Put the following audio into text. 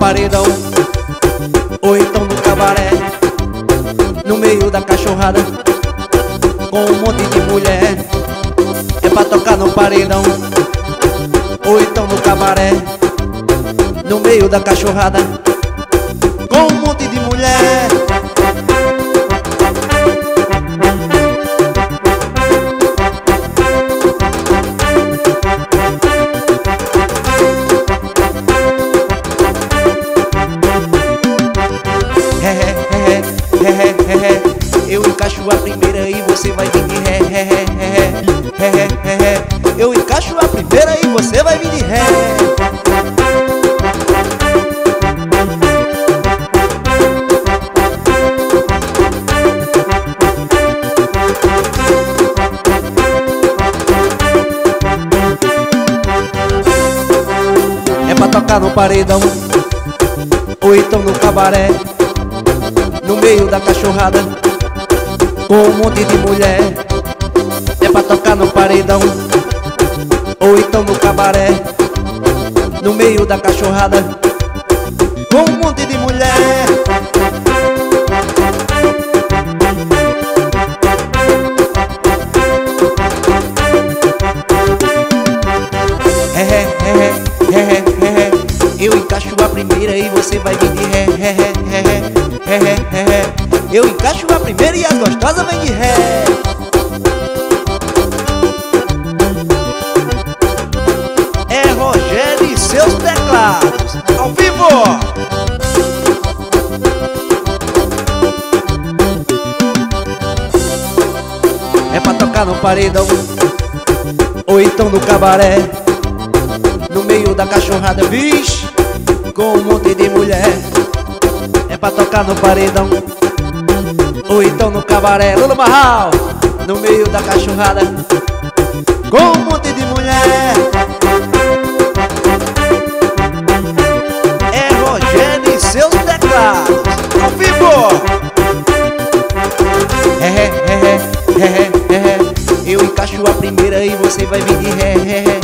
paredão, ou então no cabaré, no meio da cachorrada, com um monte de mulher. É pra tocar no paredão, ou então no cabaré, no meio da cachorrada, com um monte de mulher. Eu encaixo a primeira e você vai vir de ré, ré, ré, ré, ré, ré, ré. Eu encaixo a primeira e você vai vir de ré. É pra tocar no paredão, ou então no cabaré, no meio da cachorrada, com um monte de mulher. É pra tocar no paredão, ou então no cabaré, no meio da cachorrada, com um monte de mulher. Eu encaixo a primeira e você vai vir de ré, ré, ré, ré, ré, ré, ré, ré. Eu encaixo a primeira e as gostosas vêm de ré. É Rogério e seus teclados, ao vivo. É pra tocar no paredão, ou então no cabaré, no meio da cachorrada, vixe, com um monte de mulher. É pra tocar no paredão, ou então no cabaré, Lula Marral, no meio da cachorrada, com um monte de mulher. É Rogério e seus teclados, ao vivo. Eu encaixo a primeira e você vai vir de ré, ré, ré.